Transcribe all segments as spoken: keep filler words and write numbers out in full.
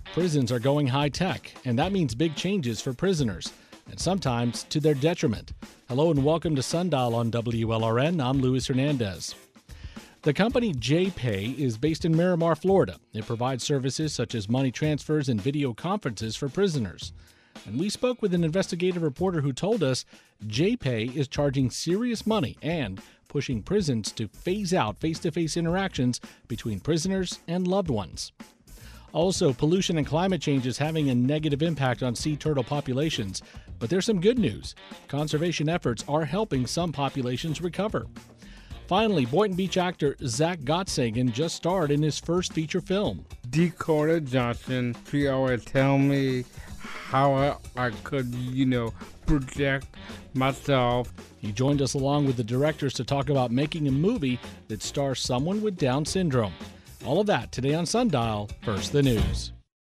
Prisons are going high-tech, and that means big changes for prisoners, and sometimes to their detriment. Hello and welcome to Sundial on W L R N. I'm Luis Hernandez. The company J-Pay is based in Miramar, Florida. It provides services such as money transfers and video conferences for prisoners. And we spoke with an investigative reporter who told us J-Pay is charging serious money and pushing prisons to phase out face-to-face interactions between prisoners and loved ones. Also, pollution and climate change is having a negative impact on sea turtle populations, but there's some good news. Conservation efforts are helping some populations recover. Finally, Boynton Beach actor Zach Gottsagen just starred in his first feature film. Dakota Johnson, she always tell me how I, I could, you know, project myself. He joined us along with the directors to talk about making a movie that stars someone with Down syndrome. All of that today on Sundial. First, the news.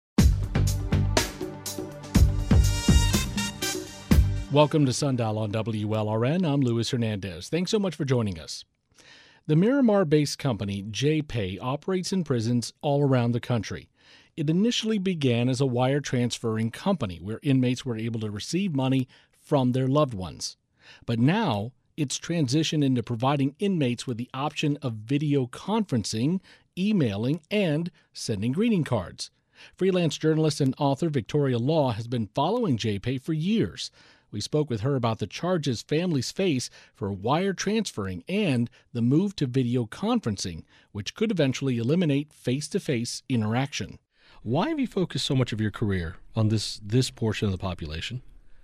Welcome to Sundial on W L R N. I'm Luis Hernandez. Thanks so much for joining us. The Miramar-based company J-Pay operates in prisons all around the country. It initially began as a wire transferring company where inmates were able to receive money from their loved ones. But now it's transitioned into providing inmates with the option of video conferencing, emailing, and sending greeting cards. Freelance journalist and author Victoria Law has been following J-Pay for years. We spoke with her about the charges families face for wire transferring and the move to video conferencing, which could eventually eliminate face-to-face interaction. Why have you focused so much of your career on this, this portion of the population?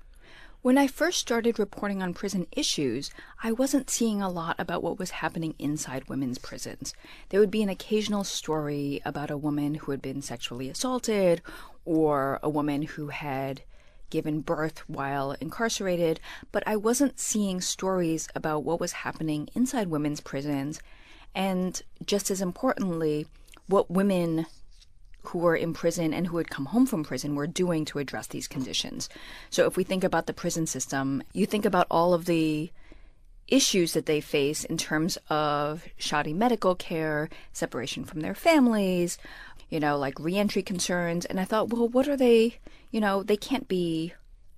When I first started reporting on prison issues, I wasn't seeing a lot about what was happening inside women's prisons. There would be an occasional story about a woman who had been sexually assaulted or a woman who had given birth while incarcerated, but I wasn't seeing stories about what was happening inside women's prisons and, just as importantly, what women who were in prison and who had come home from prison were doing to address these conditions. So if we think about the prison system, you think about all of the issues that they face in terms of shoddy medical care, separation from their families, you know, like reentry concerns. And I thought, well, what are they, you know, they can't be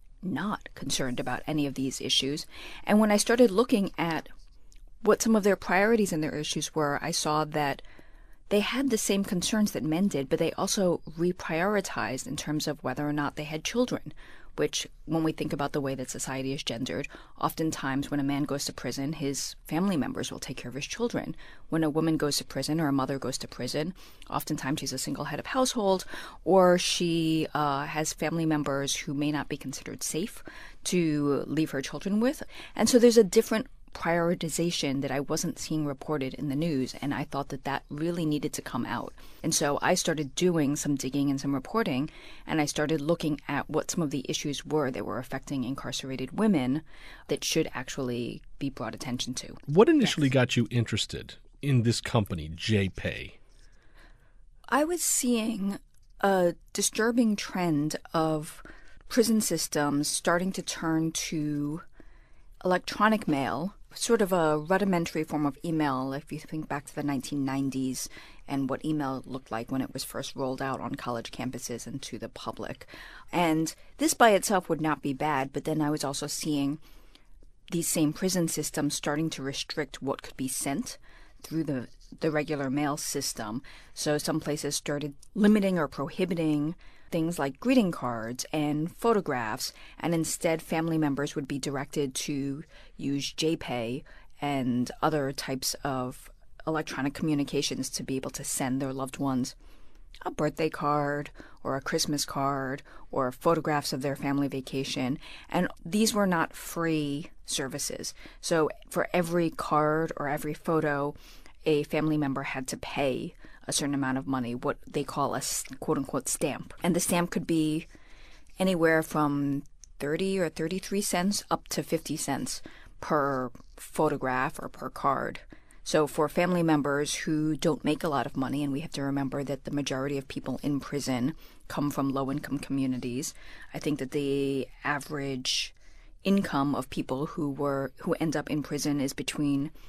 not concerned about any of these issues. And when I started looking at what some of their priorities and their issues were, I saw that they had the same concerns that men did, but they also reprioritized in terms of whether or not they had children, which, when we think about the way that society is gendered, oftentimes when a man goes to prison, his family members will take care of his children. When a woman goes to prison or a mother goes to prison, oftentimes she's a single head of household, or she uh, has family members who may not be considered safe to leave her children with. And so there's a different prioritization that I wasn't seeing reported in the news, and I thought that that really needed to come out. And so I started doing some digging and some reporting, and I started looking at what some of the issues were that were affecting incarcerated women that should actually be brought attention to. What initially Yes. got you interested in this company, J-Pay? I was seeing a disturbing trend of prison systems starting to turn to electronic mail, sort of a rudimentary form of email if you think back to the nineteen nineties and what email looked like when it was first rolled out on college campuses and to the public. And this by itself would not be bad, but then I was also seeing these same prison systems starting to restrict what could be sent through the, the regular mail system. So some places started limiting or prohibiting things like greeting cards and photographs, and instead family members would be directed to use J-Pay and other types of electronic communications to be able to send their loved ones a birthday card or a Christmas card or photographs of their family vacation. And these were not free services. So for every card or every photo, a family member had to pay a certain amount of money, what they call a quote-unquote stamp. And the stamp could be anywhere from thirty or thirty-three cents up to fifty cents per photograph or per card. So for family members who don't make a lot of money, and we have to remember that the majority of people in prison come from low-income communities, I think that the average income of people who were who end up in prison is between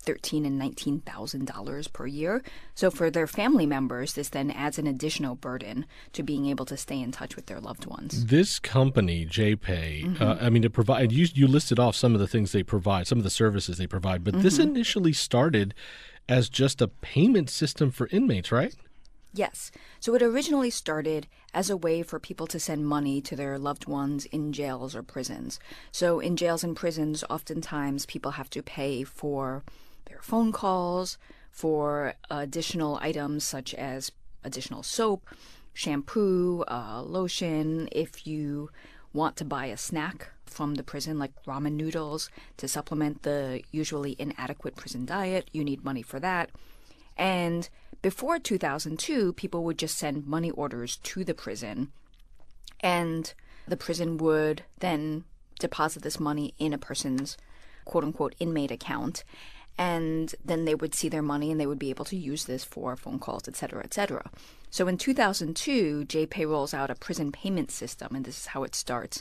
thirteen thousand and nineteen thousand dollars per year. So for their family members, this then adds an additional burden to being able to stay in touch with their loved ones. This company, JPay, Mm-hmm. uh, I mean, it provide you, you listed off some of the things they provide, some of the services they provide, but mm-hmm. this initially started as just a payment system for inmates, right? Yes. So it originally started as a way for people to send money to their loved ones in jails or prisons. So in jails and prisons, oftentimes people have to pay for their phone calls, for additional items such as additional soap, shampoo, uh, lotion. If you want to buy a snack from the prison, like ramen noodles, to supplement the usually inadequate prison diet, you need money for that. And before two thousand two, people would just send money orders to the prison, and the prison would then deposit this money in a person's quote-unquote inmate account, and then they would see their money and they would be able to use this for phone calls, et cetera, et cetera. So in two thousand two, JPay rolls out a prison payment system, and this is how it starts.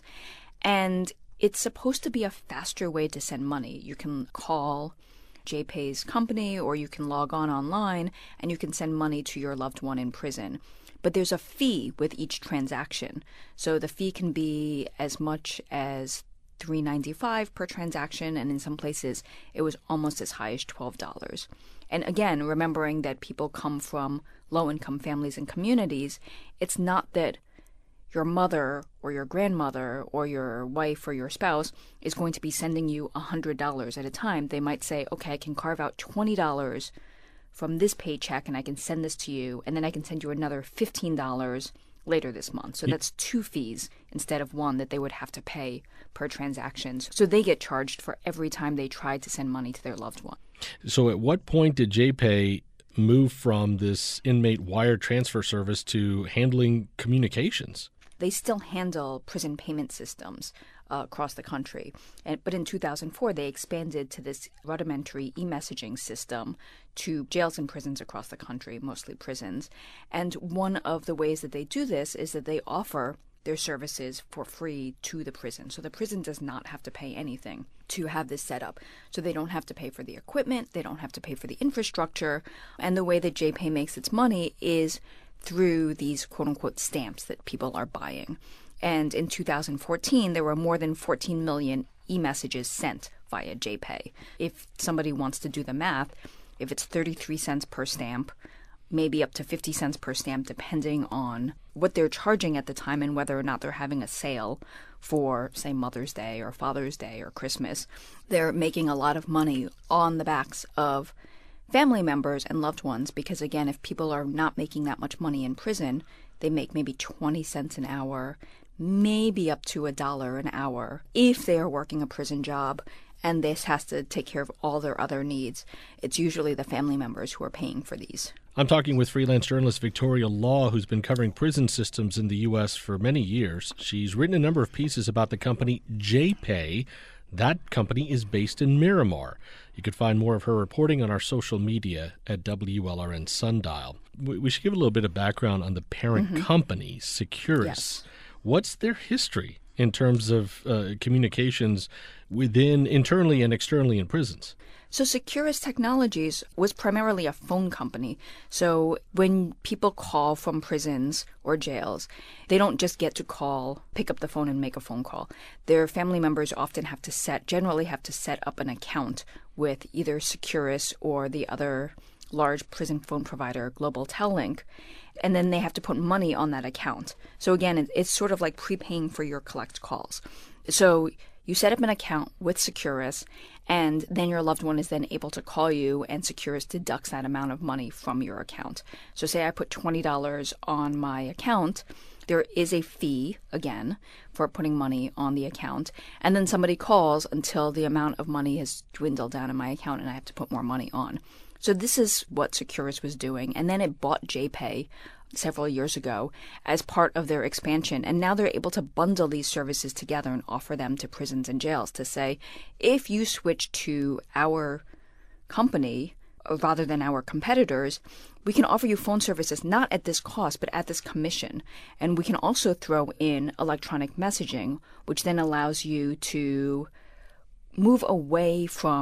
And it's supposed to be a faster way to send money. You can call JPay's company, or you can log on online and you can send money to your loved one in prison. But there's a fee with each transaction. So the fee can be as much as three dollars and ninety-five cents per transaction, and in some places it was almost as high as twelve dollars. And again, remembering that people come from low-income families and communities, it's not that your mother or your grandmother or your wife or your spouse is going to be sending you one hundred dollars at a time. They might say, okay, I can carve out twenty dollars from this paycheck and I can send this to you, and then I can send you another fifteen dollars later this month. So that's two fees instead of one that they would have to pay per transaction. So they get charged for every time they try to send money to their loved one. So at what point did JPay move from this inmate wire transfer service to handling communications? They still handle prison payment systems uh, across the country. And, but in two thousand four, they expanded to this rudimentary e-messaging system to jails and prisons across the country, mostly prisons. And one of the ways that they do this is that they offer their services for free to the prison. So the prison does not have to pay anything to have this set up. So they don't have to pay for the equipment, they don't have to pay for the infrastructure. And the way that JPay makes its money is through these quote-unquote stamps that people are buying. And in two thousand fourteen, there were more than fourteen million e-messages sent via JPay. If somebody wants to do the math, if it's thirty-three cents per stamp, maybe up to fifty cents per stamp, depending on what they're charging at the time and whether or not they're having a sale for, say, Mother's Day or Father's Day or Christmas, they're making a lot of money on the backs of family members and loved ones, because again, if people are not making that much money in prison, they make maybe twenty cents an hour, maybe up to a dollar an hour if they are working a prison job, and this has to take care of all their other needs. It's usually the family members who are paying for these. I'm talking with freelance journalist Victoria Law, who's been covering prison systems in the U S for many years. She's written a number of pieces about the company JPay. That company is based in Miramar. You can find more of her reporting on our social media at W L R N Sundial. We should give a little bit of background on the parent mm-hmm. company, Securus. Yes. What's their history in terms of uh, communications within, internally and externally in prisons? So Securus Technologies was primarily a phone company. So when people call from prisons or jails, they don't just get to call, pick up the phone and make a phone call. Their family members often have to set, generally have to set up an account with either Securus or the other large prison phone provider, Global Tel-Link, and then they have to put money on that account. So again, it's sort of like prepaying for your collect calls. So you set up an account with Securus, and then your loved one is then able to call you, and Securus deducts that amount of money from your account. So say I put twenty dollars on my account, there is a fee, again, for putting money on the account, and then somebody calls until the amount of money has dwindled down in my account and I have to put more money on. So this is what Securus was doing, and then it bought JPay several years ago as part of their expansion, and now they're able to bundle these services together and offer them to prisons and jails to say, if you switch to our company rather than our competitors, we can offer you phone services not at this cost but at this commission, and we can also throw in electronic messaging, which then allows you to move away from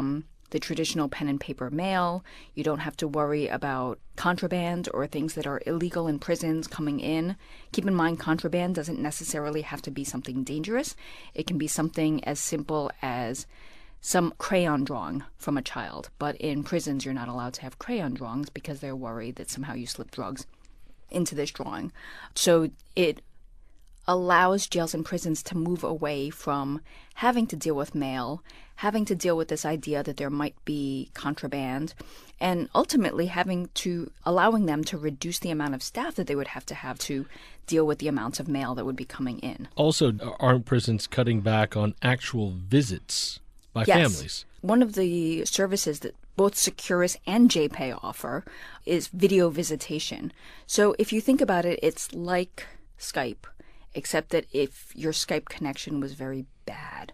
the traditional pen and paper mail. You don't have to worry about contraband or things that are illegal in prisons coming in. Keep in mind, contraband doesn't necessarily have to be something dangerous. It can be something as simple as some crayon drawing from a child. But in prisons, you're not allowed to have crayon drawings because they're worried that somehow you slip drugs into this drawing. So it allows jails and prisons to move away from having to deal with mail, having to deal with this idea that there might be contraband, and ultimately having to allowing them to reduce the amount of staff that they would have to have to deal with the amounts of mail that would be coming in. Also, aren't prisons cutting back on actual visits by yes. families? One of the services that both Securus and J P A Y offer is video visitation. So if you think about it, it's like Skype, except that if your Skype connection was very bad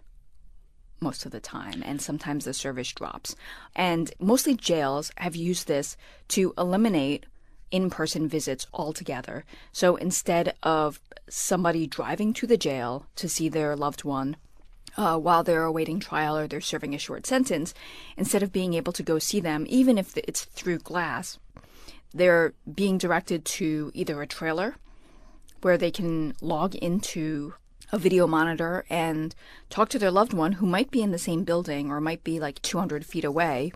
most of the time, and sometimes the service drops. And mostly jails have used this to eliminate in-person visits altogether. So instead of somebody driving to the jail to see their loved one uh, while they're awaiting trial or they're serving a short sentence, instead of being able to go see them, even if it's through glass, they're being directed to either a trailer where they can log into a video monitor and talk to their loved one who might be in the same building or might be like two hundred feet away.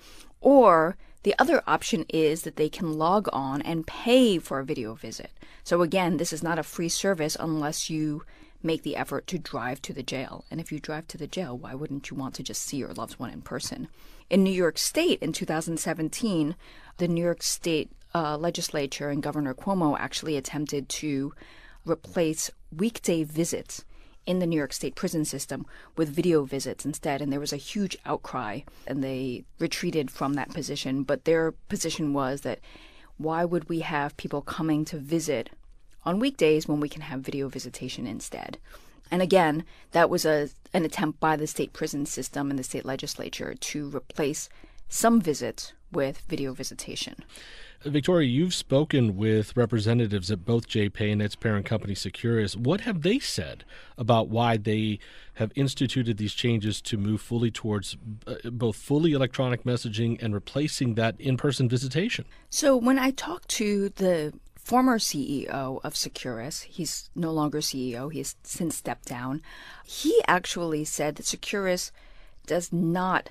Or the other option is that they can log on and pay for a video visit. So again, this is not a free service unless you make the effort to drive to the jail. And if you drive to the jail, why wouldn't you want to just see your loved one in person? In New York State in two thousand seventeen, the New York State uh, legislature and Governor Cuomo actually attempted to replace weekday visits in the New York State prison system with video visits instead. And there was a huge outcry, and they retreated from that position. But their position was that why would we have people coming to visit on weekdays when we can have video visitation instead? And again, that was a an attempt by the state prison system and the state legislature to replace some visits with video visitation. Victoria, you've spoken with representatives at both J P A Y and its parent company, Securus. What have they said about why they have instituted these changes to move fully towards uh, both fully electronic messaging and replacing that in-person visitation? So when I talked to the former C E O of Securus, he's no longer C E O, he has since stepped down, he actually said that Securus does not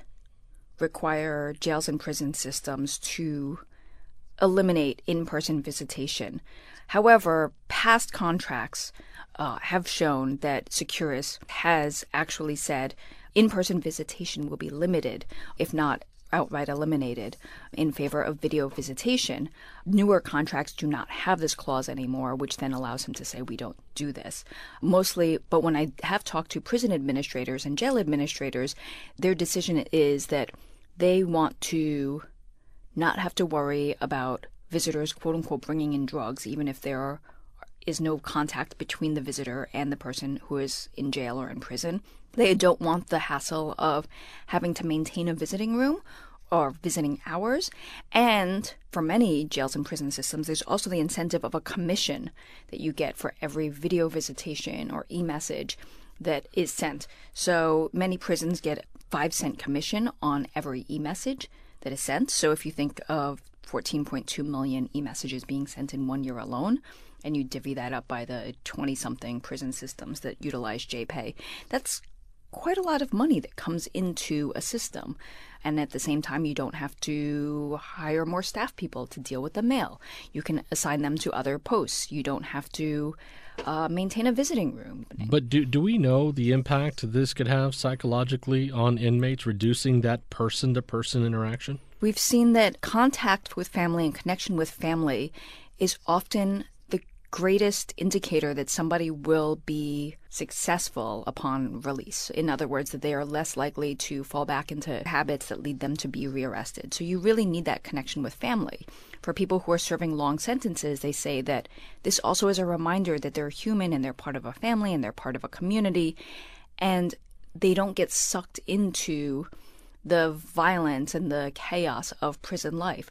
require jails and prison systems to eliminate in-person visitation. However, past contracts uh, have shown that Securus has actually said in-person visitation will be limited, if not outright eliminated, in favor of video visitation. Newer contracts do not have this clause anymore, which then allows him to say, we don't do this. Mostly, but when I have talked to prison administrators and jail administrators, their decision is that they want to not have to worry about visitors, quote unquote, bringing in drugs, even if there is no contact between the visitor and the person who is in jail or in prison. They don't want the hassle of having to maintain a visiting room or visiting hours. And for many jails and prison systems, there's also the incentive of a commission that you get for every video visitation or e-message that is sent. So many prisons get five cent commission on every e-message that is sent. So if you think of fourteen point two million e-messages being sent in one year alone, and you divvy that up by the twenty-something prison systems that utilize J P A Y, that's quite a lot of money that comes into a system. And at the same time, you don't have to hire more staff people to deal with the mail. You can assign them to other posts. You don't have to uh, maintain a visiting room. But do do we know the impact this could have psychologically on inmates, reducing that person-to-person interaction? We've seen that contact with family and connection with family is often the greatest indicator that somebody will be successful upon release. In other words, that they are less likely to fall back into habits that lead them to be rearrested. So you really need that connection with family. For people who are serving long sentences, they say that this also is a reminder that they're human and they're part of a family and they're part of a community, and they don't get sucked into the violence and the chaos of prison life.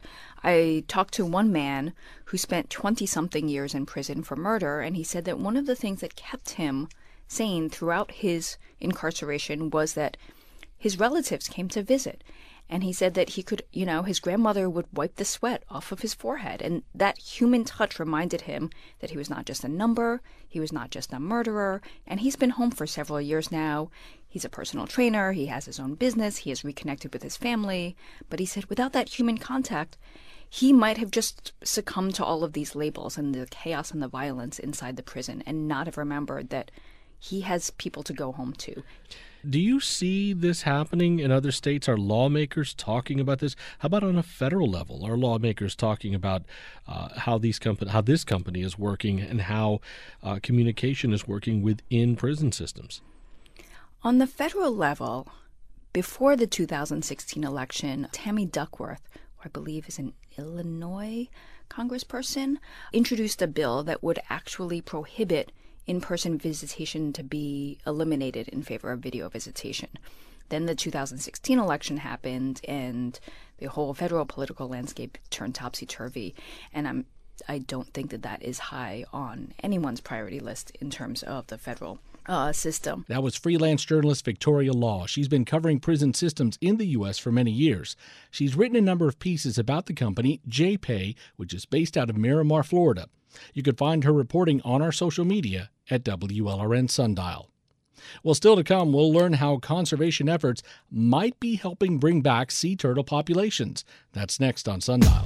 I talked to one man who spent twenty-something years in prison for murder, and he said that one of the things that kept him sane throughout his incarceration was that his relatives came to visit. And he said that he could, you know, his grandmother would wipe the sweat off of his forehead. And that human touch reminded him that he was not just a number, he was not just a murderer. And he's been home for several years now. He's a personal trainer, he has his own business, he has reconnected with his family. But he said without that human contact, he might have just succumbed to all of these labels and the chaos and the violence inside the prison and not have remembered that he has people to go home to. Do you see this happening in other states? Are lawmakers talking about this? How about on a federal level? Are lawmakers talking about uh, how these company, how this company is working and how uh, communication is working within prison systems? On the federal level, before the two thousand sixteen election, Tammy Duckworth, who I believe is an Illinois congressperson, introduced a bill that would actually prohibit in-person visitation to be eliminated in favor of video visitation. Then the two thousand sixteen election happened, and the whole federal political landscape turned topsy-turvy. And I'm, I don't think that that is high on anyone's priority list in terms of the federal uh, system. That was freelance journalist Victoria Law. She's been covering prison systems in the U S for many years. She's written a number of pieces about the company, J-Pay, which is based out of Miramar, Florida. You can find her reporting on our social media at W L R N Sundial. Well, still to come, we'll learn how conservation efforts might be helping bring back sea turtle populations. That's next on Sundial.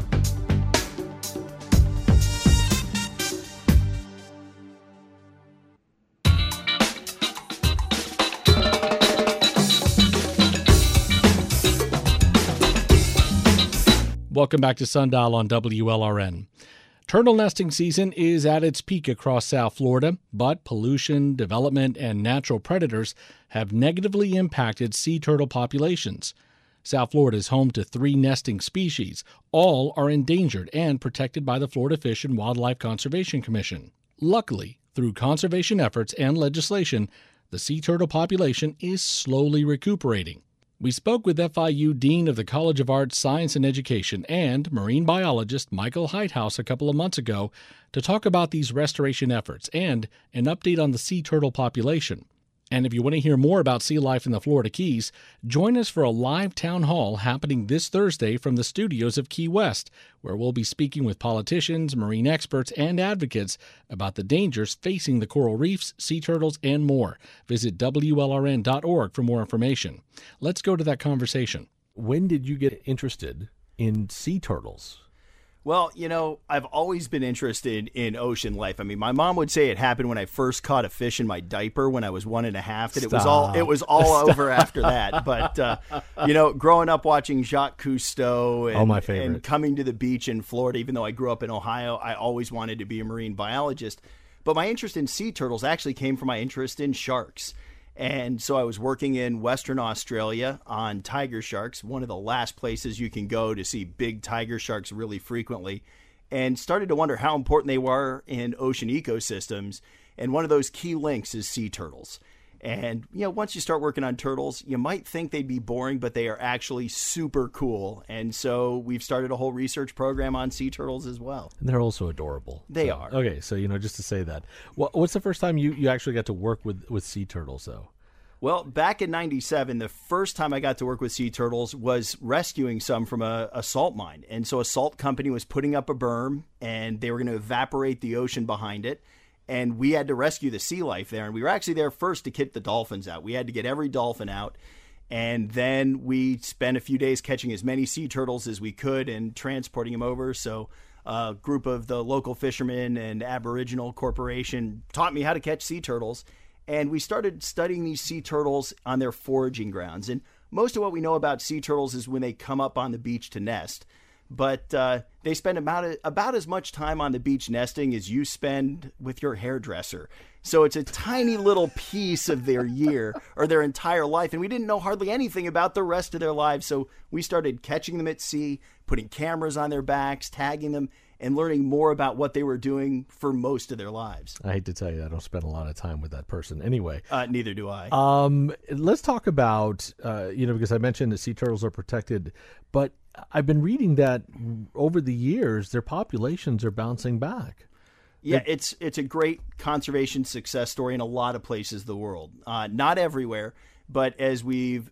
Welcome back to Sundial on W L R N. Turtle nesting season is at its peak across South Florida, but pollution, development, and natural predators have negatively impacted sea turtle populations. South Florida is home to three nesting species. All are endangered and protected by the Florida Fish and Wildlife Conservation Commission. Luckily, through conservation efforts and legislation, the sea turtle population is slowly recuperating. We spoke with F I U Dean of the College of Arts, Science, and Education and marine biologist Michael Heithaus a couple of months ago to talk about these restoration efforts and an update on the sea turtle population. And if you want to hear more about sea life in the Florida Keys, join us for a live town hall happening this Thursday from the studios of Key West, where we'll be speaking with politicians, marine experts, and advocates about the dangers facing the coral reefs, sea turtles, and more. Visit W L R N dot org for more information. Let's go to that conversation. When did you get interested in sea turtles? Well, you know, I've always been interested in ocean life. I mean, my mom would say it happened when I first caught a fish in my diaper when I was one and a half, and it was all it was all over after that. But uh, you know, growing up watching Jacques Cousteau and, oh, my favorite. and coming to the beach in Florida, even though I grew up in Ohio, I always wanted to be a marine biologist. But my interest in sea turtles actually came from my interest in sharks. And so I was working in Western Australia on tiger sharks, one of the last places you can go to see big tiger sharks really frequently, and started to wonder how important they were in ocean ecosystems. And one of those key links is sea turtles. And, you know, once you start working on turtles, you might think they'd be boring, but they are actually super cool. And so we've started a whole research program on sea turtles as well. And they're also adorable. They so, are. Okay, so, you know, just to say that. What, what's the first time you, you actually got to work with, with sea turtles, though? Well, back in ninety-seven, the first time I got to work with sea turtles was rescuing some from a, a salt mine. And so a salt company was putting up a berm, and they were going to evaporate the ocean behind it. And we had to rescue the sea life there. And we were actually there first to get the dolphins out. We had to get every dolphin out. And then we spent a few days catching as many sea turtles as we could and transporting them over. So a group of the local fishermen and Aboriginal Corporation taught me how to catch sea turtles. And we started studying these sea turtles on their foraging grounds. And most of what we know about sea turtles is when they come up on the beach to nest. But uh, they spend about, about as much time on the beach nesting as you spend with your hairdresser. So it's a tiny little piece of their year or their entire life. And we didn't know hardly anything about the rest of their lives. So we started catching them at sea, putting cameras on their backs, tagging them, and learning more about what they were doing for most of their lives. I hate to tell you, I don't spend a lot of time with that person anyway. Uh, neither do I. Um, let's talk about, uh, you know, because I mentioned that sea turtles are protected, but I've been reading that over the years, their populations are bouncing back. Yeah, it's it's a great conservation success story in a lot of places in the world. Uh, not everywhere, but as we've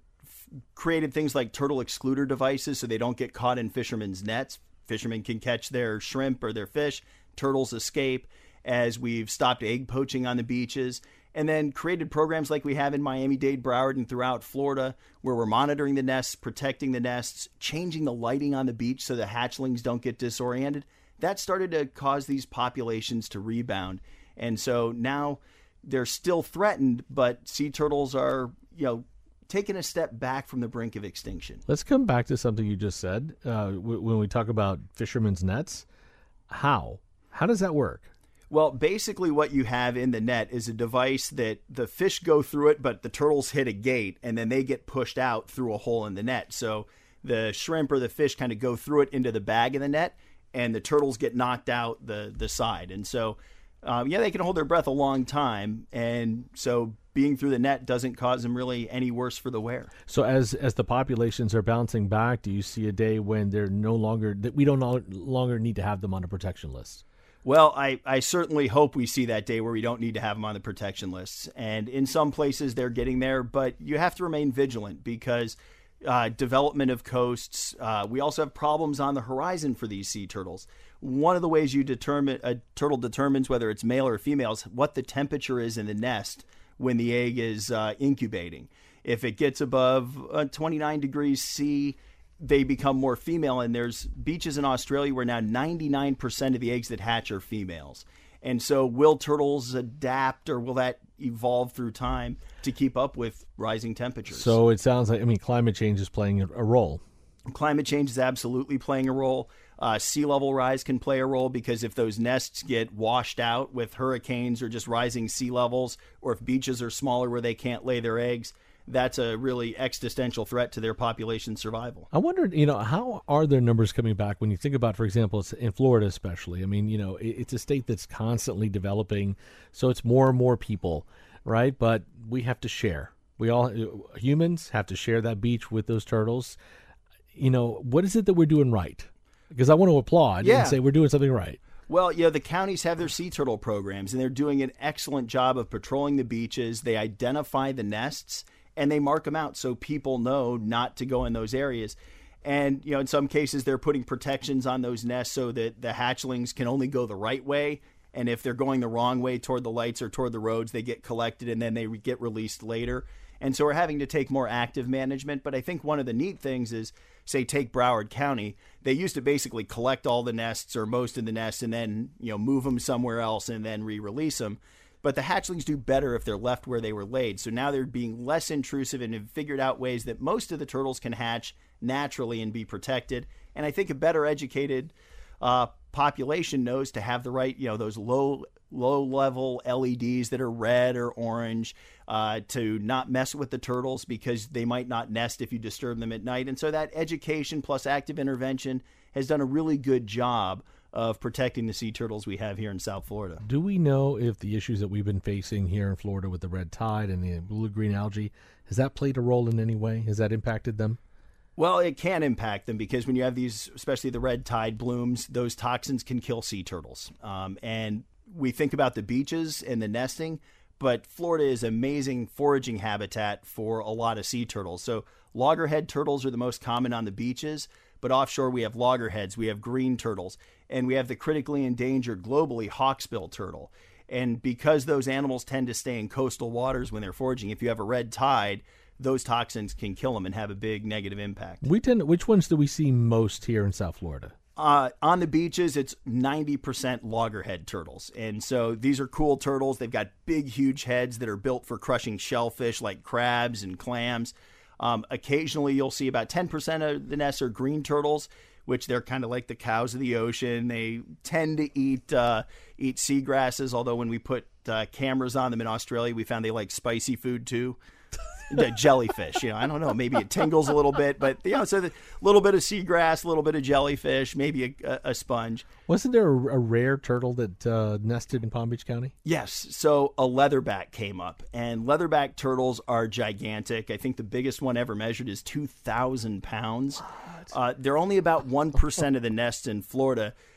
created things like turtle excluder devices so they don't get caught in fishermen's nets. Fishermen can catch their shrimp or their fish. Turtles escape. As we've stopped egg poaching on the beaches, and then created programs like we have in Miami-Dade, Broward, and throughout Florida, where we're monitoring the nests, protecting the nests, changing the lighting on the beach so the hatchlings don't get disoriented. That started to cause these populations to rebound. And so now they're still threatened, but sea turtles are, you know, taking a step back from the brink of extinction. Let's come back to something you just said. Uh, w- when we talk about fishermen's nets, how? How does that work? Well, basically what you have in the net is a device that the fish go through it, but the turtles hit a gate, and then they get pushed out through a hole in the net. So the shrimp or the fish kind of go through it into the bag in the net, and the turtles get knocked out the, the side. And so, um, yeah, they can hold their breath a long time, and so being through the net doesn't cause them really any worse for the wear. So as as the populations are bouncing back, do you see a day when they're no longer, that we don't no longer need to have them on a protection list? Well, I, I certainly hope we see that day where we don't need to have them on the protection lists. And in some places they're getting there, but you have to remain vigilant because uh, development of coasts, uh, we also have problems on the horizon for these sea turtles. One of the ways you determine a turtle determines whether it's male or female is what the temperature is in the nest when the egg is uh, incubating. If it gets above uh, twenty-nine degrees C, they become more female, and there's beaches in Australia where now ninety-nine percent of the eggs that hatch are females. And so will turtles adapt, or will that evolve through time to keep up with rising temperatures? So it sounds like, I mean, climate change is playing a role. Climate change is absolutely playing a role. Uh, sea level rise can play a role because if those nests get washed out with hurricanes or just rising sea levels, or if beaches are smaller where they can't lay their eggs, that's a really existential threat to their population survival. I wondered, you know, how are their numbers coming back when you think about, for example, it's in Florida especially? I mean, you know, it's a state that's constantly developing, so it's more and more people, right? But we have to share. We all, humans, have to share that beach with those turtles. You know, what is it that we're doing right? Because I want to applaud yeah. and say we're doing something right. Well, you know, the counties have their sea turtle programs, and they're doing an excellent job of patrolling the beaches. They identify the nests, and they mark them out so people know not to go in those areas. And, you know, in some cases, they're putting protections on those nests so that the hatchlings can only go the right way. And if they're going the wrong way toward the lights or toward the roads, they get collected and then they get released later. And so we're having to take more active management. But I think one of the neat things is, say, take Broward County. They used to basically collect all the nests or most of the nests and then, you know, move them somewhere else and then re-release them. But the hatchlings do better if they're left where they were laid. So now they're being less intrusive and have figured out ways that most of the turtles can hatch naturally and be protected. And I think a better educated uh, population knows to have the right, you know, those low low level L E Ds that are red or orange, uh, to not mess with the turtles because they might not nest if you disturb them at night. And so that education plus active intervention has done a really good job of protecting the sea turtles we have here in South Florida. Do we know if the issues that we've been facing here in Florida with the red tide and the blue-green algae, has that played a role in any way? Has that impacted them? Well, it can impact them because when you have these, especially the red tide blooms, those toxins can kill sea turtles. Um, and we think about the beaches and the nesting, but Florida is amazing foraging habitat for a lot of sea turtles. So loggerhead turtles are the most common on the beaches, but offshore we have loggerheads, we have green turtles, and we have the critically endangered globally hawksbill turtle. And because those animals tend to stay in coastal waters when they're foraging, if you have a red tide, those toxins can kill them and have a big negative impact. We tend to, which ones do we see most here in South Florida? Uh, on the beaches, it's ninety percent loggerhead turtles. And so these are cool turtles. They've got big, huge heads that are built for crushing shellfish like crabs and clams. Um, occasionally, you'll see about ten percent of the nests are green turtles, which they're kind of like the cows of the ocean. They tend to eat uh, eat seagrasses, although when we put uh, cameras on them in Australia, we found they like spicy food too. The jellyfish, you know, I don't know, maybe it tingles a little bit, but, you know, so a little bit of seagrass, a little bit of jellyfish, maybe a, a sponge. Wasn't there a, a rare turtle that uh, nested in Palm Beach County? Yes. So a leatherback came up, and leatherback turtles are gigantic. I think the biggest one ever measured is two thousand pounds. Uh, they're only about one percent of the nests in Florida,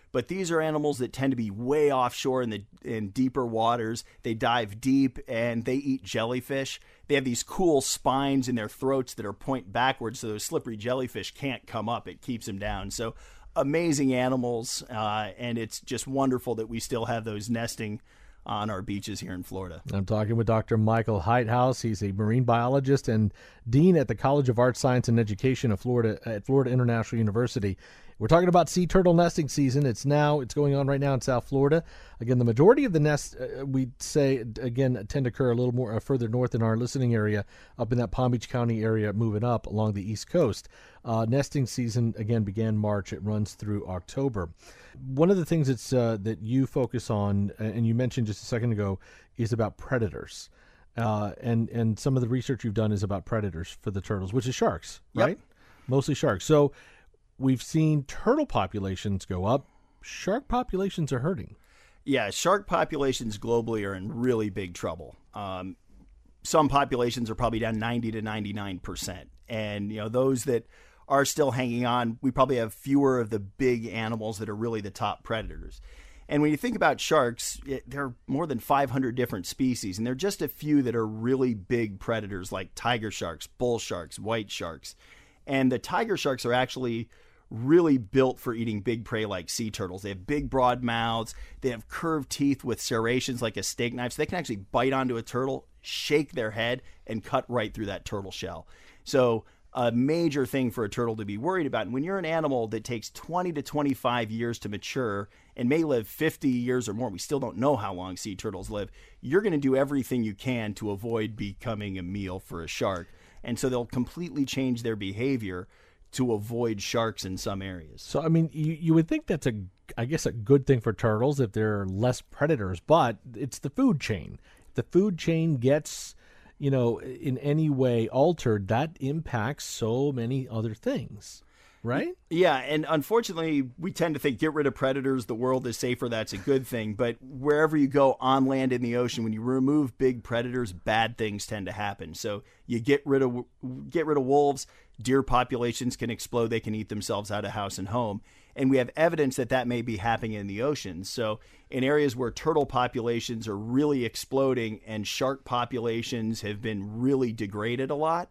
But these are animals that tend to be way offshore in the in deeper waters. They dive deep and they eat jellyfish. They have these cool spines in their throats that are point backwards, so those slippery jellyfish can't come up. It keeps them down. So amazing animals, uh, and it's just wonderful that we still have those nesting on our beaches here in Florida. I'm talking with Doctor Michael Heithaus. He's a marine biologist and dean at the College of Arts, Science, and Education of Florida at Florida International University. We're talking about sea turtle nesting season. It's now, it's going on right now in South Florida. Again, the majority of the nests, uh, we say, again, tend to occur a little more uh, further north in our listening area, up in that Palm Beach County area, moving up along the East Coast. Uh, nesting season, again, began March. It runs through October. One of the things that's uh, that you focus on, and you mentioned just a second ago, is about predators. Uh, and, and some of the research you've done is about predators for the turtles, which is sharks, right? Yep. Mostly sharks. So we've seen turtle populations go up. Shark populations are hurting. Yeah, shark populations globally are in really big trouble. Um, some populations are probably down ninety to ninety-nine percent. And, you know, those that are still hanging on, we probably have fewer of the big animals that are really the top predators. And when you think about sharks, it, there are more than five hundred different species, and there are just a few that are really big predators like tiger sharks, bull sharks, white sharks. And the tiger sharks are actually really built for eating big prey like sea turtles. They have big, broad mouths. They have curved teeth with serrations like a steak knife, so they can actually bite onto a turtle, shake their head, and cut right through that turtle shell. So a major thing for a turtle to be worried about. And when you're an animal that takes twenty to twenty-five years to mature and may live fifty years or more, we still don't know how long sea turtles live, you're going to do everything you can to avoid becoming a meal for a shark. And so they'll completely change their behavior to avoid sharks in some areas. So, I mean, you, you would think that's, a, I guess, a good thing for turtles if there are less predators, but it's the food chain. If the food chain gets, you know, in any way altered, that impacts so many other things, right? Yeah, and unfortunately, we tend to think get rid of predators, the world is safer, that's a good thing. But wherever you go on land, in the ocean, when you remove big predators, bad things tend to happen. So you get rid of get rid of wolves, deer populations can explode, they can eat themselves out of house and home. And we have evidence that that may be happening in the oceans. So in areas where turtle populations are really exploding and shark populations have been really degraded a lot,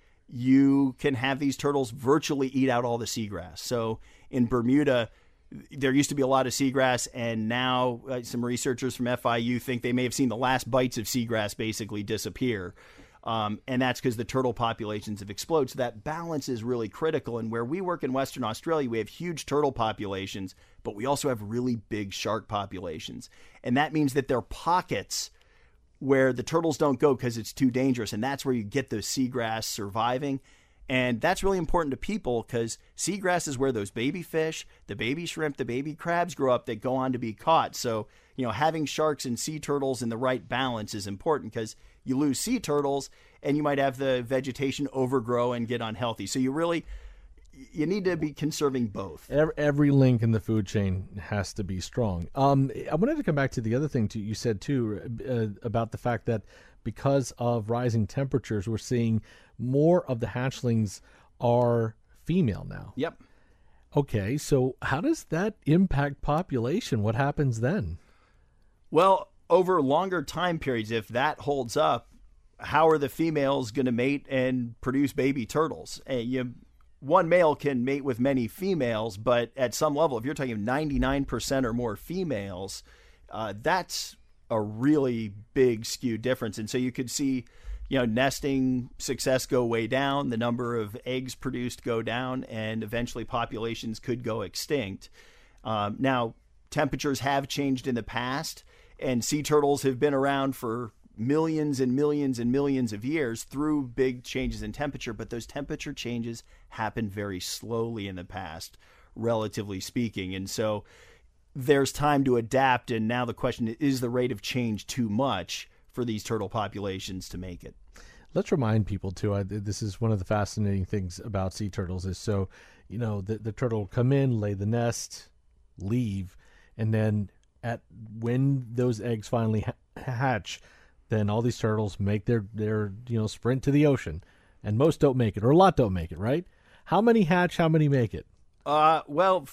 you can have these turtles virtually eat out all the seagrass. So in Bermuda, there used to be a lot of seagrass, and now uh, some researchers from F I U think they may have seen the last bites of seagrass basically disappear. Um, and that's because the turtle populations have exploded. So that balance is really critical. And where we work in Western Australia, we have huge turtle populations, but we also have really big shark populations. And that means that there are pockets where the turtles don't go because it's too dangerous. And that's where you get those seagrass surviving. And that's really important to people because seagrass is where those baby fish, the baby shrimp, the baby crabs grow up that go on to be caught. So, you know, having sharks and sea turtles in the right balance is important because you lose sea turtles and you might have the vegetation overgrow and get unhealthy. So you really, you need to be conserving both. Every, every link in the food chain has to be strong. Um, I wanted to come back to the other thing too, you said too uh, about the fact that because of rising temperatures, we're seeing more of the hatchlings are female now. Yep. Okay, so how does that impact population? What happens then? Well, over longer time periods, if that holds up, how are the females going to mate and produce baby turtles? And you, one male can mate with many females, but at some level, if you're talking ninety-nine percent or more females, uh, that's a really big skewed difference. And so you could see, you know, nesting success go way down, the number of eggs produced go down, and eventually populations could go extinct. Um, now, temperatures have changed in the past, and sea turtles have been around for millions and millions and millions of years through big changes in temperature, but those temperature changes happen very slowly in the past, relatively speaking. And so there's time to adapt, and now the question is, is the rate of change too much for these turtle populations to make it? Let's remind people, too, I, this is one of the fascinating things about sea turtles is so, you know, the, the turtle will come in, lay the nest, leave, and then at when those eggs finally ha- hatch, then all these turtles make their, their, you know, sprint to the ocean. And most don't make it, or a lot don't make it, right? How many hatch, how many make it? Uh, well,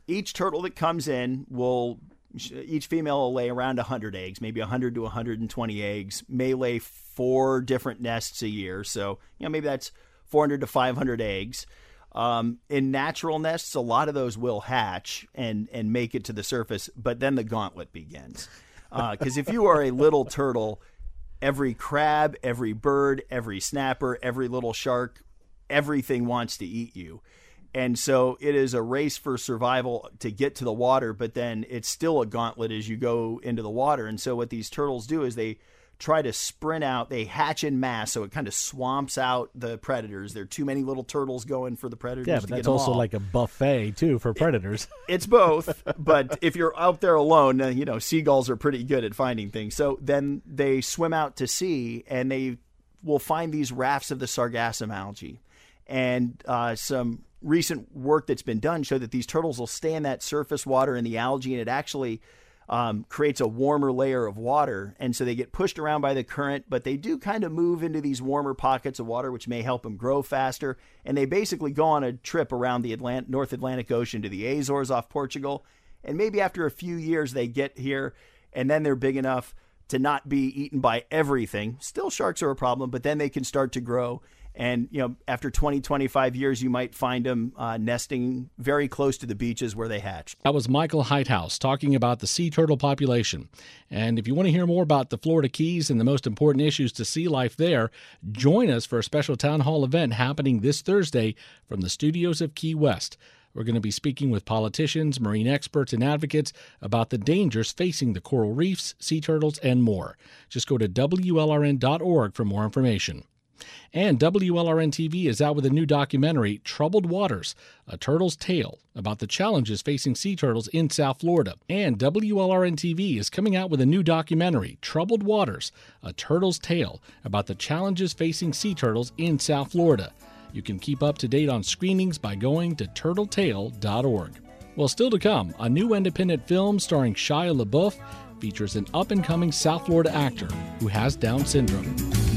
each turtle that comes in will, each female will lay around one hundred eggs, maybe one hundred to one hundred twenty eggs, may lay four different nests a year. So, you know, maybe that's four hundred to five hundred eggs. Um, in natural nests, a lot of those will hatch and, and make it to the surface, but then the gauntlet begins. Because uh, if you are a little turtle, every crab, every bird, every snapper, every little shark, everything wants to eat you. And so it is a race for survival to get to the water, but then it's still a gauntlet as you go into the water. And so what these turtles do is they try to sprint out. They hatch in mass, so it kind of swamps out the predators. There are too many little turtles going for the predators. Yeah, to but get that's them also all. like a buffet, too, for predators. It, it's both, but if you're out there alone, uh, you know, seagulls are pretty good at finding things. So then they swim out to sea, and they will find these rafts of the sargassum algae. And uh, some recent work that's been done show that these turtles will stay in that surface water in the algae, and it actually um, creates a warmer layer of water. And so they get pushed around by the current, but they do kind of move into these warmer pockets of water, which may help them grow faster. And they basically go on a trip around the Atlant- North Atlantic Ocean to the Azores off Portugal. And maybe after a few years, they get here, and then they're big enough to not be eaten by everything. Still, sharks are a problem, but then they can start to grow. And, you know, after twenty, twenty-five years, you might find them uh, nesting very close to the beaches where they hatched. That was Michael Heithaus talking about the sea turtle population. And if you want to hear more about the Florida Keys and the most important issues to sea life there, join us for a special town hall event happening this Thursday from the studios of Key West. We're going to be speaking with politicians, marine experts, and advocates about the dangers facing the coral reefs, sea turtles, and more. Just go to W L R N dot org for more information. And W L R N T V is out with a new documentary, Troubled Waters, A Turtle's Tale, about the challenges facing sea turtles in South Florida. And W L R N T V is coming out with a new documentary, Troubled Waters, A Turtle's Tale, about the challenges facing sea turtles in South Florida. You can keep up to date on screenings by going to turtle tale dot org. Well, still to come, a new independent film starring Shia LaBeouf features an up-and-coming South Florida actor who has Down syndrome.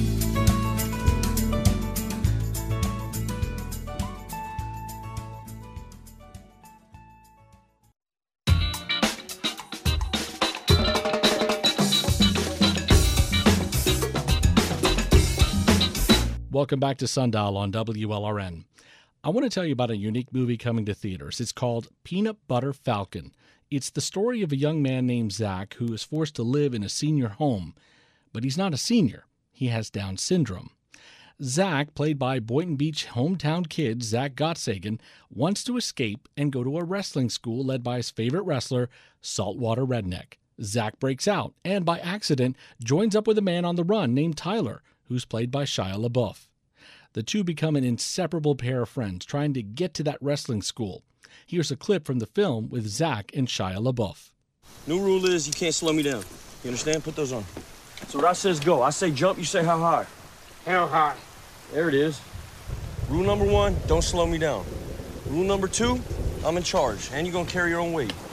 Welcome back to Sundial on W L R N. I want to tell you about a unique movie coming to theaters. It's called Peanut Butter Falcon. It's the story of a young man named Zach who is forced to live in a senior home. But he's not a senior. He has Down syndrome. Zach, played by Boynton Beach hometown kid Zach Gottsagen, wants to escape and go to a wrestling school led by his favorite wrestler, Saltwater Redneck. Zach breaks out and, by accident, joins up with a man on the run named Tyler, who's played by Shia LaBeouf. The two become an inseparable pair of friends trying to get to that wrestling school. Here's a clip from the film with Zach and Shia LaBeouf. New rule is you can't slow me down. You understand? Put those on. So what I says go. I say jump, you say how high. How high? There it is. Rule number one, don't slow me down. Rule number two, I'm in charge, and you're gonna carry your own weight.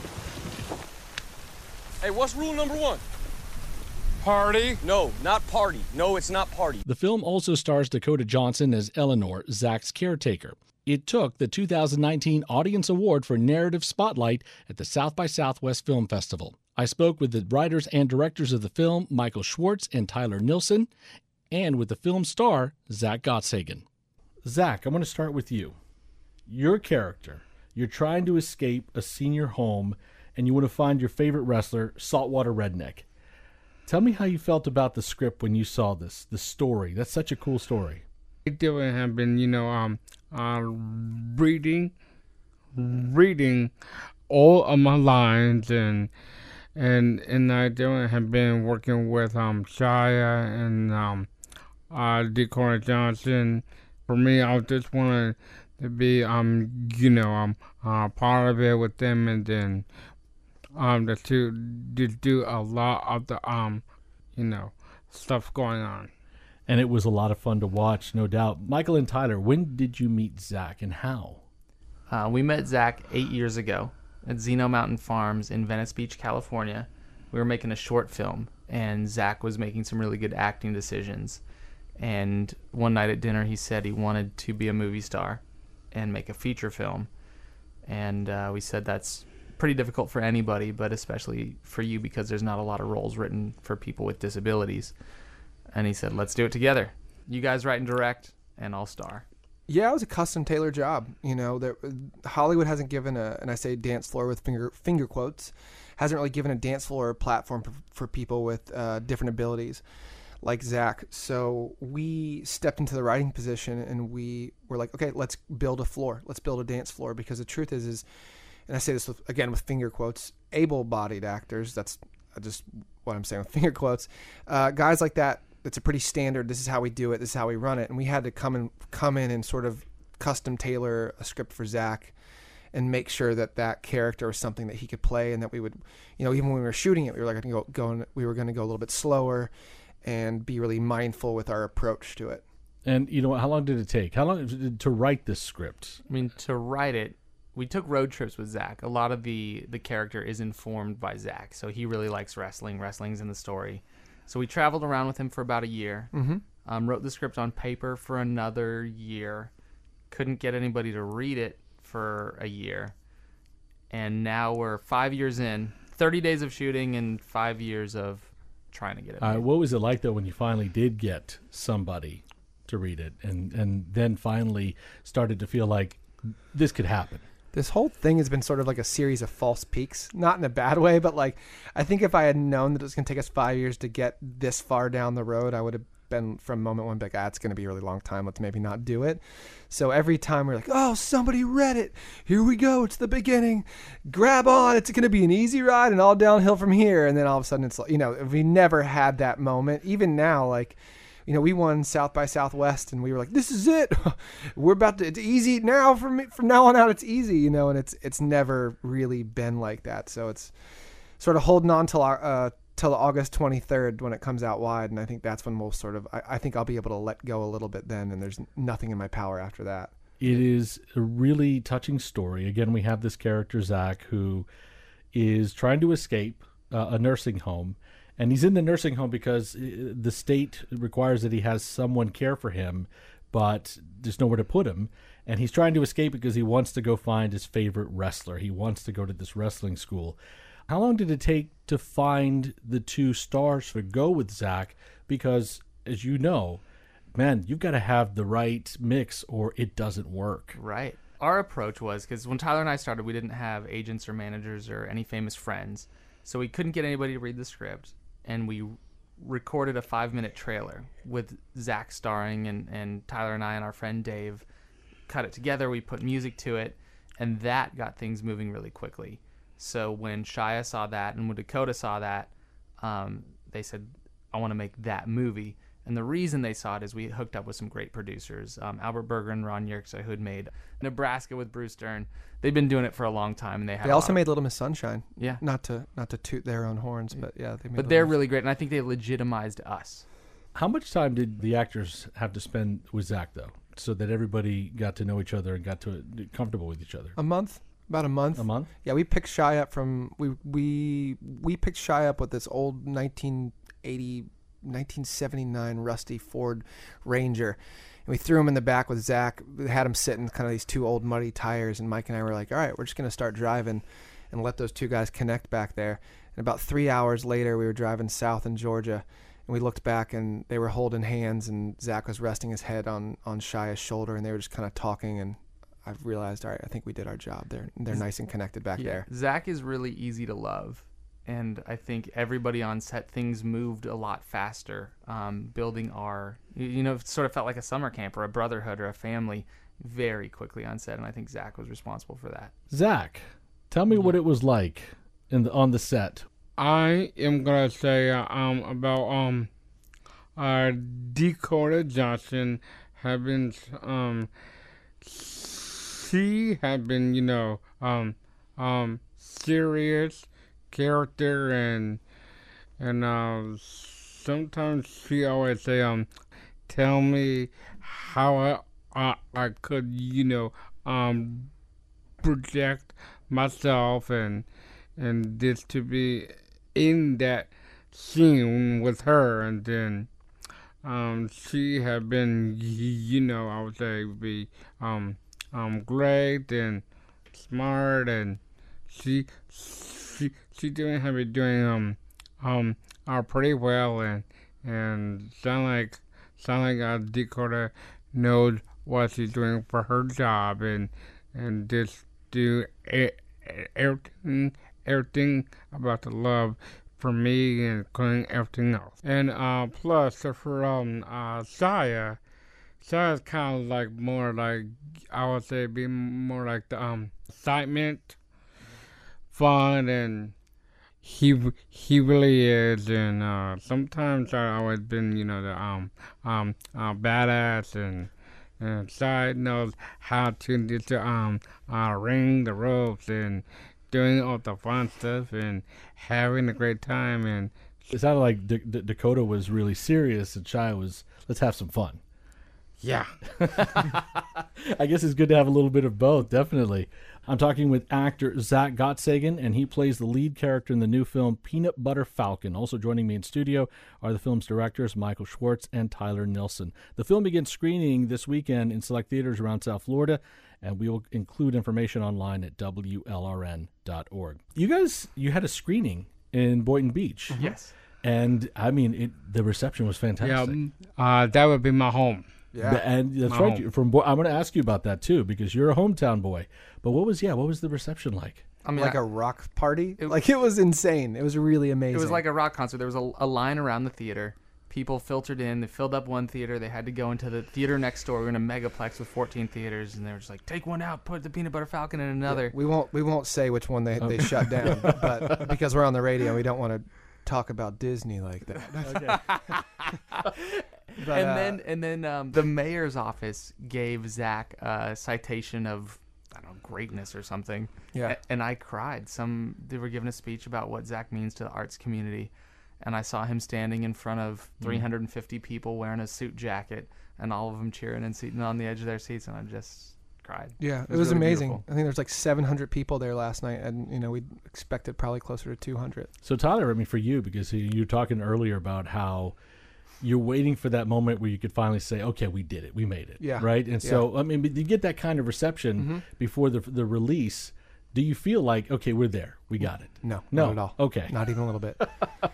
Hey, what's rule number one? Party? No, not party. No, it's not party. The film also stars Dakota Johnson as Eleanor, Zach's caretaker. It took the two thousand nineteen Audience Award for Narrative Spotlight at the South by Southwest Film Festival. I spoke with the writers and directors of the film, Michael Schwartz and Tyler Nilsson, and with the film's star, Zach Gottsagen. Zach, I'm going to start with you. Your character, you're trying to escape a senior home, and you want to find your favorite wrestler, Saltwater Redneck. Tell me how you felt about the script when you saw this, the story. That's such a cool story. I definitely have been, you know, um, uh, reading, reading all of my lines, and and and I definitely have been working with um Shia and um uh Dakota Johnson. For me, I just wanted to be um you know um uh, part of it with them, and then. Um, to, to do a lot of the, um, you know, stuff going on. And it was a lot of fun to watch, no doubt. Michael and Tyler, when did you meet Zach and how? Uh, we met Zach eight years ago at Zeno Mountain Farms in Venice Beach, California. We were making a short film, and Zach was making some really good acting decisions. And one night at dinner, he said he wanted to be a movie star and make a feature film. And uh, we said that's pretty difficult for anybody, but especially for you because there's not a lot of roles written for people with disabilities. And he said, let's do it together. You guys write and direct, and I'll star. Yeah, it was a custom tailored job. You know, there, Hollywood hasn't given a, and I say dance floor with finger finger quotes, hasn't really given a dance floor platform for, for people with uh, different abilities like Zach. So we stepped into the writing position and we were like, okay, let's build a floor. Let's build a dance floor, because the truth is, is, and I say this with, again with finger quotes, able-bodied actors, that's just what I'm saying with finger quotes, uh, guys like that, it's a pretty standard, this is how we do it, this is how we run it. And we had to come in, come in and sort of custom tailor a script for Zach and make sure that that character was something that he could play, and that we would, you know, even when we were shooting it, we were like go, going, we were going to go a little bit slower and be really mindful with our approach to it. And, you know, how long did it take? How long did it to write this script? I mean, to write it, we took road trips with Zach. A lot of the, the character is informed by Zach, so he really likes wrestling. Wrestling's in the story. So we traveled around with him for about a year, Mm-hmm. um, wrote the script on paper for another year, couldn't get anybody to read it for a year, and now we're five years in, thirty days of shooting and five years of trying to get it Uh, made. what was it like, though, when you finally did get somebody to read it and, and then finally started to feel like this could happen? This whole thing has been sort of like a series of false peaks, not in a bad way, but like, I think if I had known that it was going to take us five years to get this far down the road, I would have been from moment one, like, ah, it's going to be a really long time. Let's maybe not do it. So every time we're like, oh, somebody read it. Here we go. It's the beginning. Grab on. It's going to be an easy ride and all downhill from here. And then all of a sudden it's like, you know, we never had that moment. Even now, like, you know, we won South by Southwest, and we were like, "This is it. We're about to. It's easy now. From from now on out, it's easy." You know, and it's it's never really been like that. So it's sort of holding on till uh till August twenty-third when it comes out wide, and I think that's when we'll sort of. I, I think I'll be able to let go a little bit then, and there's nothing in my power after that. It is a really touching story. Again, we have this character, Zach, who is trying to escape uh, a nursing home. And he's in the nursing home because the state requires that he has someone care for him, but there's nowhere to put him. And he's trying to escape because he wants to go find his favorite wrestler. He wants to go to this wrestling school. How long did it take to find the two stars for Go with Zach? Because, as you know, man, you've got to have the right mix or it doesn't work. Right. Our approach was, because when Tyler and I started, we didn't have agents or managers or any famous friends, so we couldn't get anybody to read the script. And we recorded a five-minute trailer with Zach starring, and, and Tyler and I and our friend Dave cut it together. We put music to it, and that got things moving really quickly. So when Shia saw that and when Dakota saw that, um, they said, I want to make that movie. And the reason they saw it is we hooked up with some great producers, um, Albert Berger and Ron Yerxa, who had made Nebraska with Bruce Dern. They've been doing it for a long time, and they have. They also made Little Miss Sunshine. Yeah, not to not to toot their own horns, but yeah, they made. But they're really great, and I think they legitimized us. How much time did the actors have to spend with Zach, though, so that everybody got to know each other and got to comfortable with each other? A month, about a month. A month. Yeah, we picked Shia up from we we we picked Shia up with this old nineteen eighty. nineteen seventy-nine rusty Ford Ranger, and we threw him in the back with Zach. We had him sitting kind of these two old muddy tires, and Mike and I were like, all right, we're just going to start driving and let those two guys connect back there. And about three hours later, we were driving south in Georgia, and we looked back, and they were holding hands, and Zach was resting his head on, on Shia's shoulder, and they were just kind of talking, and I realized, all right, I think we did our job. They're, they're nice and connected back yeah. there. Zach is really easy to love. And I think everybody on set, things moved a lot faster. Um, building our, you know, it sort of felt like a summer camp or a brotherhood or a family very quickly on set. And I think Zach was responsible for that. Zach, tell me what it was like in the, on the set. I am gonna say uh, um about um uh Dakota Johnson had been um she had been you know um um serious character, and and uh, sometimes she always say um tell me how I, I I could you know um project myself and and this to be in that scene with her, and then um she had been you know I would say be um um great, and smart, and she she she doing have been doing um um uh, pretty well, and and sound like sound like uh, Dakota knows what she's doing for her job, and and just do a, a, everything everything about the love for me, and including everything else. And uh, plus for um uh Saya, Saya's kind of like more like, I would say, be more like the um excitement, fun, and he he really is. And uh, sometimes I always been, you know, the um um uh, badass, and and Saya knows how to just um uh ring the ropes and doing all the fun stuff and having a great time. And It sounded like D- D- Dakota was really serious and Shia was, let's have some fun. yeah. I guess it's good to have a little bit of both, definitely. I'm talking with actor Zach Gottsagen, and he plays the lead character in the new film Peanut Butter Falcon. Also joining me in studio are the film's directors, Michael Schwartz and Tyler Nilson. The film begins screening this weekend in select theaters around South Florida, and we will include information online at W L R N dot org. You guys, you had a screening in Boynton Beach. Yes. And, I mean, it, the reception was fantastic. Yeah, uh, that would be my home. Yeah. Th- And that's My right. home. From Bo- I'm going to ask you about that too, because you're a hometown boy. But what was yeah? What was the reception like? I mean, like I- a rock party. It- like it was insane. It was really amazing. It was like a rock concert. There was a, a line around the theater. People filtered in. They filled up one theater. They had to go into the theater next door. We were in a megaplex with fourteen theaters, and they were just like, take one out, put the Peanut Butter Falcon in another. We won't we won't say which one they, they shut down, but because we're on the radio, we don't want to talk about Disney like that. But, and uh, then and then um, the mayor's office gave Zach a citation of, I don't know, greatness or something. Yeah. A- and I cried. Some they were giving a speech about what Zach means to the arts community, and I saw him standing in front of three hundred fifty people wearing a suit jacket, and all of them cheering and sitting on the edge of their seats, and I just cried. Yeah, it was was, really amazing. beautiful. I think there's like seven hundred people there last night, and you know we expected probably closer to two hundred. So Tyler, I mean, for you, because you you were talking earlier about how you're waiting for that moment where you could finally say, "Okay, we did it, we made it." Yeah. Right. And so, I mean, but you get that kind of reception Mm-hmm. before the the release. Do you feel like, okay, we're there, we got it? No, No. not at all. Okay. Not even a little bit.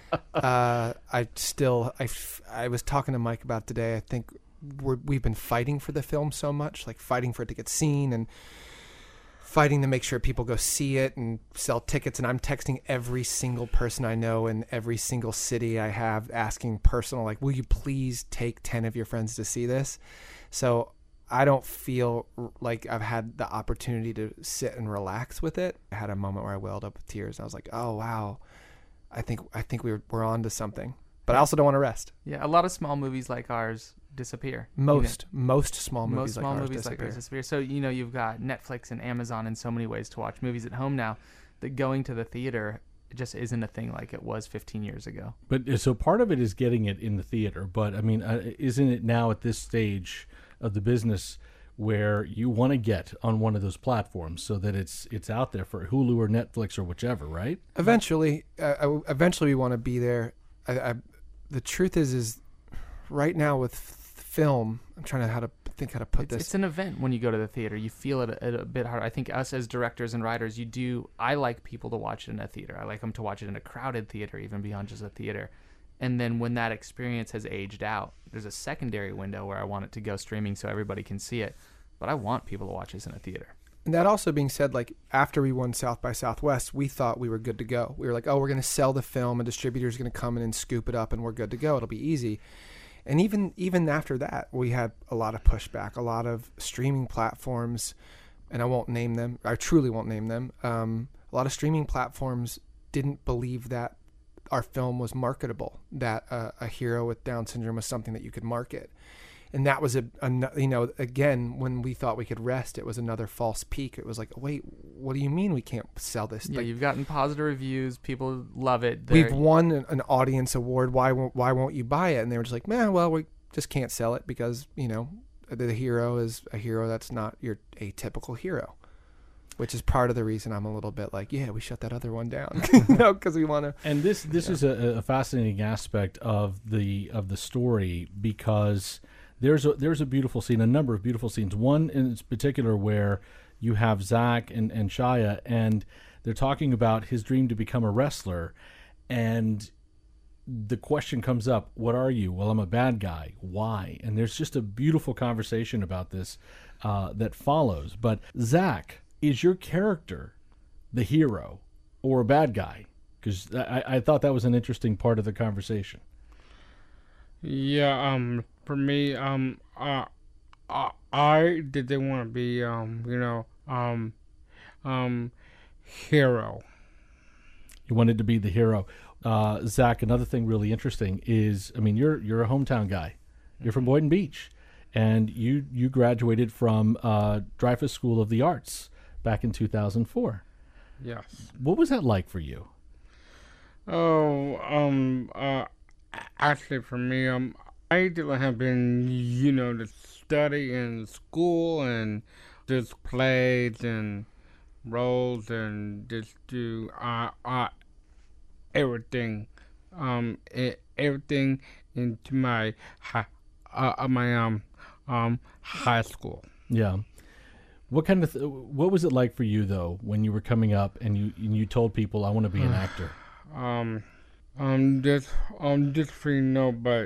uh, I still, I, f- I was talking to Mike about today. I think we're, we've been fighting for the film so much, like fighting for it to get seen and fighting to make sure people go see it and sell tickets. And I'm texting every single person I know in every single city I have, asking personal, like, will you please take ten of your friends to see this? So I don't feel like I've had the opportunity to sit and relax with it. I had a moment where I welled up with tears. I was like, "Oh wow, I think I think we're we're on to something." But I also don't want to rest. Yeah, a lot of small movies like ours disappear. You know, Most most small movies most like small ours movies like disappear. ours disappear. So you know you've got Netflix and Amazon and so many ways to watch movies at home now. That going to the theater just isn't a thing like it was fifteen years ago. But uh, so part of it is getting it in the theater. But I mean, uh, isn't it now at this stage of the business where you want to get on one of those platforms so that it's it's out there for Hulu or Netflix or whichever, right? Eventually, uh, I- eventually we want to be there. I, I, the truth is, is right now with f- film, I'm trying to how to think how to put It's, this. it's an event when you go to the theater. You feel it a, a bit harder. I think us as directors and writers, you do. I like people to watch it in a theater. I like them to watch it in a crowded theater, even beyond just a theater. And then when that experience has aged out, there's a secondary window where I want it to go streaming so everybody can see it. But I want people to watch this in a theater. And that also being said, like after we won South by Southwest, we thought we were good to go. We were like, oh, we're going to sell the film, a distributor's going to come in and scoop it up, and we're good to go. It'll be easy. And even even after that, we had a lot of pushback, a lot of streaming platforms, and I won't name them. I truly won't name them. Um, a lot of streaming platforms didn't believe that our film was marketable, that uh, a hero with Down syndrome was something that you could market. And that was a, a, you know, again, when we thought we could rest, it was another false peak. It was like, wait, what do you mean we can't sell this? Yeah, Like, you've gotten positive reviews. People love it. we've They're- won an, an audience award. Why won't Why won't you buy it? And they were just like, man, well, we just can't sell it because you know the, the hero is a hero that's not your atypical hero, which is part of the reason I'm a little bit like, yeah, we shut that other one down, you know, because we want to. And this this Yeah. is a, a fascinating aspect of the of the story because there's a there's a beautiful scene, a number of beautiful scenes. One in particular where you have Zach and, and Shia, and they're talking about his dream to become a wrestler. And the question comes up, what are you? Well, I'm a bad guy. Why? And there's just a beautiful conversation about this uh, that follows. But Zach, is your character the hero or a bad guy? Because I, I thought that was an interesting part of the conversation. Yeah, um, for me, um, uh, uh, I didn't want to be, um, you know, um, um, hero. You wanted to be the hero. Uh, Zach, another thing really interesting is, I mean, you're you're a hometown guy. You're from Boynton Beach, and you you graduated from uh, Dreyfus School of the Arts back in two thousand four. Yes. What was that like for you? Oh, um, uh, actually, for me, um, I didn't have been, you know, to study in school and just plays and roles and just do uh, uh everything, um, e- everything into my hi- uh, my um um high school. Yeah. What kind of th- what was it like for you though when you were coming up and you and you told people I want to be an actor? Um, um, just um, just for you know, but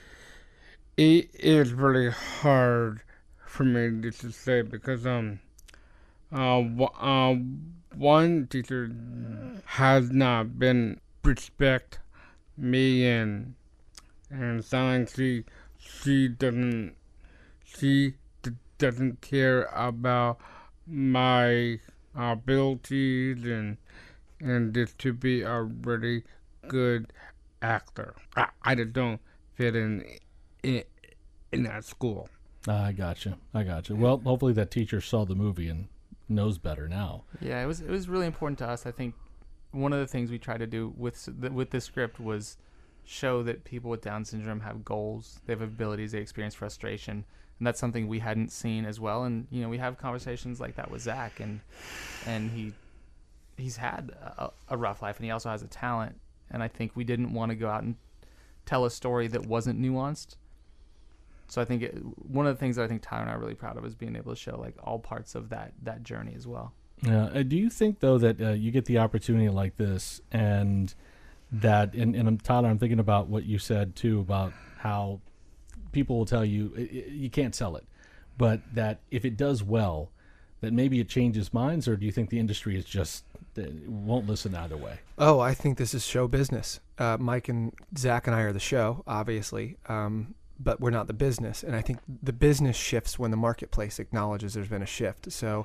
it is really hard for me just to say because um, uh, w- uh, one teacher has not been respect me and and sound like she she doesn't she d- doesn't care about my abilities and and just to be a really good actor. I, I just don't fit in in, in that school. I gotcha. I gotcha. Well, hopefully that teacher saw the movie and knows better now. Yeah, it was it was really important to us. I think one of the things we tried to do with with this script was show that people with Down syndrome have goals, they have abilities, they experience frustration, and that's something we hadn't seen as well. And you know, we have conversations like that with Zach, and and he he's had a, a rough life, and he also has a talent. And I think we didn't want to go out and tell a story that wasn't nuanced. So I think it, one of the things that I think Tyler and I are really proud of is being able to show like all parts of that that journey as well. Yeah. Uh, do you think though that uh, you get the opportunity like this, and that, and, and I'm, Tyler, I'm thinking about what you said too about how people will tell you it, it, you can't sell it, but that if it does well, that maybe it changes minds, or do you think the industry is just uh, won't listen either way? Oh, I think this is show business. Uh, Mike and Zach and I are the show, obviously, um, but we're not the business. And I think the business shifts when the marketplace acknowledges there's been a shift. So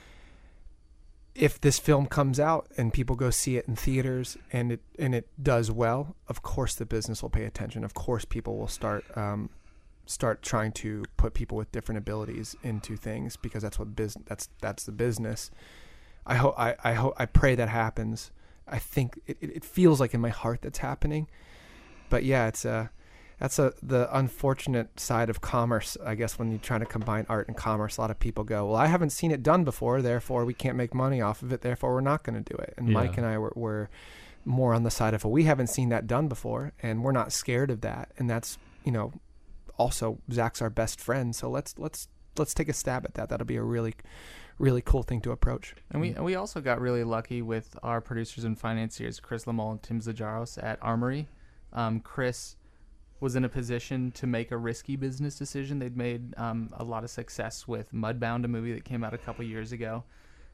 if this film comes out and people go see it in theaters and it and it does well, of course the business will pay attention. Of course people will start um, start trying to put people with different abilities into things, because that's what business that's that's the business. I hope I, I hope I pray that happens. I think it, it feels like in my heart that's happening. But yeah, it's a that's a the unfortunate side of commerce, I guess, when you're trying to combine art and commerce. A lot of people go, well, I haven't seen it done before, therefore we can't make money off of it, therefore we're not going to do it. And Yeah. Mike and I were, were more on the side of, well, we haven't seen that done before, and we're not scared of that. And that's, you know, also Zach's our best friend, so let's let's let's take a stab at that. That'll be a really really cool thing to approach. And we and we also got really lucky with our producers and financiers, Chris Lamol and Tim Zajaros at Armory. Um, Chris was in a position to make a risky business decision. They'd made um, a lot of success with Mudbound, a movie that came out a couple years ago.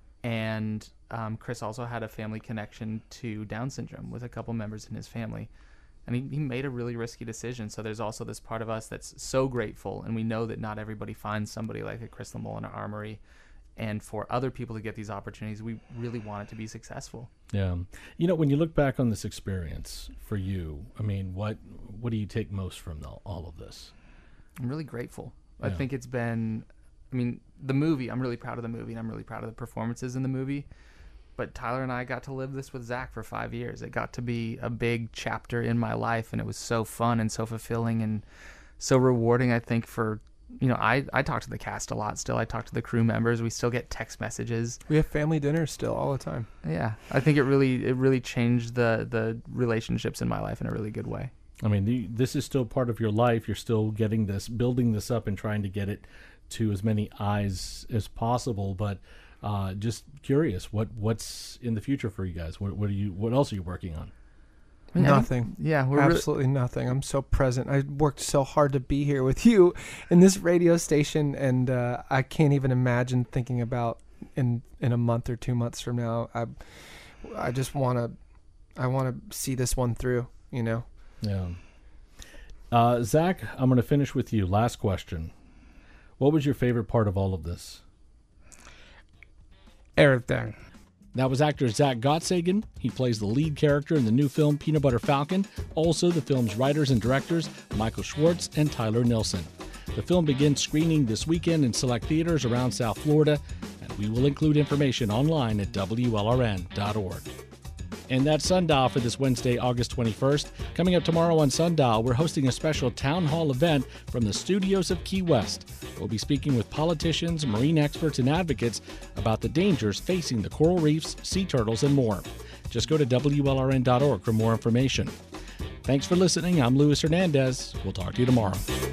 And um, Chris also had a family connection to Down syndrome with a couple members in his family. And he, he made a really risky decision. So there's also this part of us that's so grateful, and we know that not everybody finds somebody like a Chris Lamol in our Armory. And for other people to get these opportunities, we really want it to be successful. Yeah. You know, when you look back on this experience for you, I mean, what what do you take most from the, all of this? I'm really grateful. Yeah. I think it's been, I mean, the movie, I'm really proud of the movie, and I'm really proud of the performances in the movie. But Tyler and I got to live this with Zach for five years. It got to be a big chapter in my life, and it was so fun and so fulfilling and so rewarding, I think, for, you know, I, I talk to the cast a lot still. I talk to the crew members. We still get text messages. We have family dinners still all the time. Yeah. I think it really it really changed the, the relationships in my life in a really good way. I mean, the, this is still part of your life. You're still getting this, building this up and trying to get it to as many eyes as possible. But Uh, just curious, what what's in the future for you guys? What what are you? What else are you working on? I mean, Nothing. Yeah, we're really- Absolutely nothing. I'm so present. I worked so hard to be here with you in this radio station, and uh, I can't even imagine thinking about in in a month or two months from now. I I just want to I want to see this one through. You know. Yeah. Uh, Zach, I'm going to finish with you. Last question. What was your favorite part of all of this? Everything. That was actor Zach Gottsagen. He plays the lead character in the new film Peanut Butter Falcon. Also, the film's writers and directors, Michael Schwartz and Tyler Nilson. The film begins screening this weekend in select theaters around South Florida, and we will include information online at W L R N dot org. And that's Sundial for this Wednesday, August twenty-first. Coming up tomorrow on Sundial, we're hosting a special town hall event from the studios of Key West. We'll be speaking with politicians, marine experts, and advocates about the dangers facing the coral reefs, sea turtles, and more. Just go to W L R N dot org for more information. Thanks for listening. I'm Luis Hernandez. We'll talk to you tomorrow.